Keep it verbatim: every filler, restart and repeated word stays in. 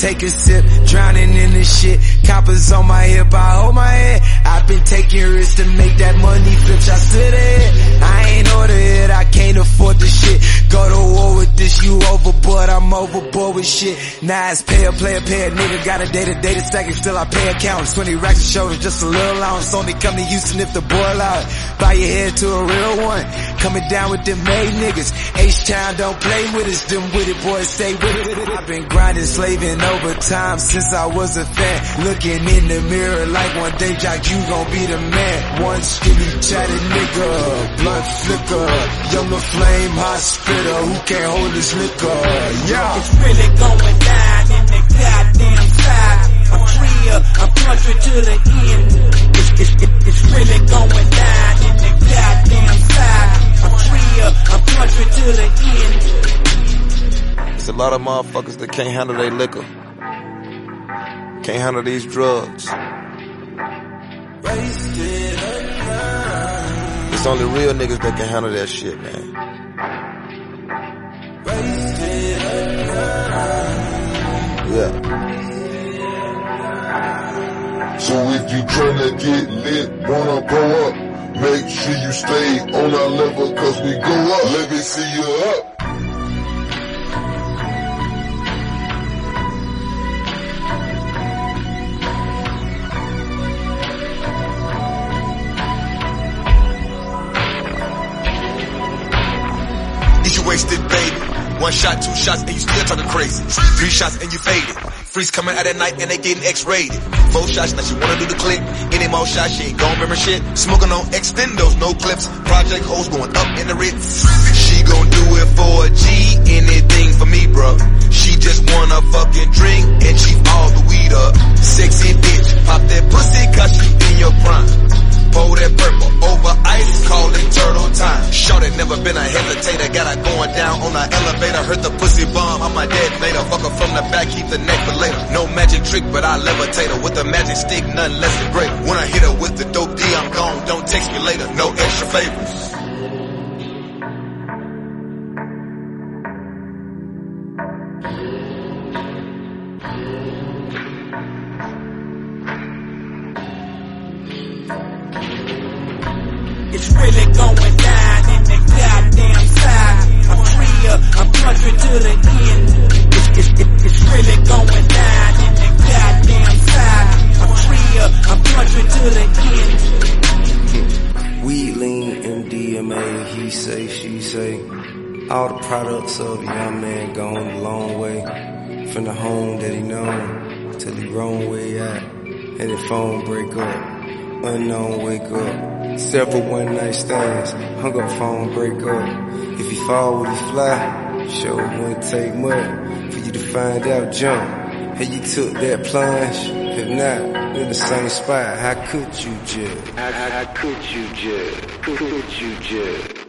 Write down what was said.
take a sip, drowning in this shit. Coppers on my hip, I hold my head. I've been taking risks to make that money flip. I sit ahead, I ain't order it, I can't afford this shit. Go to war with this, you overboard, I'm overboard with shit. Now it's pay a player, pay a nigga, got a day to day to stack it, still I pay accountants. twenty racks a shoulder, just a little allowance. Only come to Houston if the boil out. Bow your head to a real one, coming down with them made niggas. H-Town don't play with us, them with it boys stay with it. I've been grinding, slaving overtime since I was a fan. Looking in the mirror like one day, Jock, you gon' be the man. One skinny chatty nigga, blood flicker, younger flame, hot spitter, who can't hold his liquor, yeah. It's really going down in the goddamn side. I'm free up, I'm country to the end. It's, it's, it, it's really going down in the goddamn side. I'm free up, I'm country to the end. It's a lot of motherfuckers that can't handle their liquor. Can't handle these drugs. It's only real niggas that can handle that shit, man. Yeah. So if you tryna get lit, wanna go up, make sure you stay on our level, cause we go up. Let me see you up. Is you wasted, baby? One shot, two shots, and you still talking crazy. Three shots and you faded. Freaks coming out at night and they getting X-rated. Four shots, now she wanna do the click. Any more shots, she ain't gon' remember shit. Smoking on extendos, no clips. Project hoes going up in the Ritz. She gon' do it for a G, anything for me, bro. She just wanna fucking drink and cheap all the weed up. Sexy bitch, pop that pussy cause she in your prime. Pour that purple over ice, call it turtle time. Shorty never been a hesitator, got her going down on the elevator. Heard the pussy bomb, I'm my detonator. Fuck her from the back, keep the neck for later. No magic trick, but I levitate her with a magic stick, nothing less than great. When I hit her with the dope D, I'm gone, don't text me later, no extra favors. It's really going down in the goddamn side. I'm free up, I'm country to the end. It's, it's, it, it's really going down in the goddamn side. I'm free up, I'm country to the end. Weed, lean, M D M A, he say, she say. All the products of a young man gone a long way. From the home that he known, till he wrong way out. And the phone break up, unknown wake up. Several one night stands, hung up phone break up. If he fall, would he fly? Sure wouldn't take much for you to find out jump. Hey, you took that plunge, if not, in the same spot, how could you judge? How, how, how could you judge? Could you judge?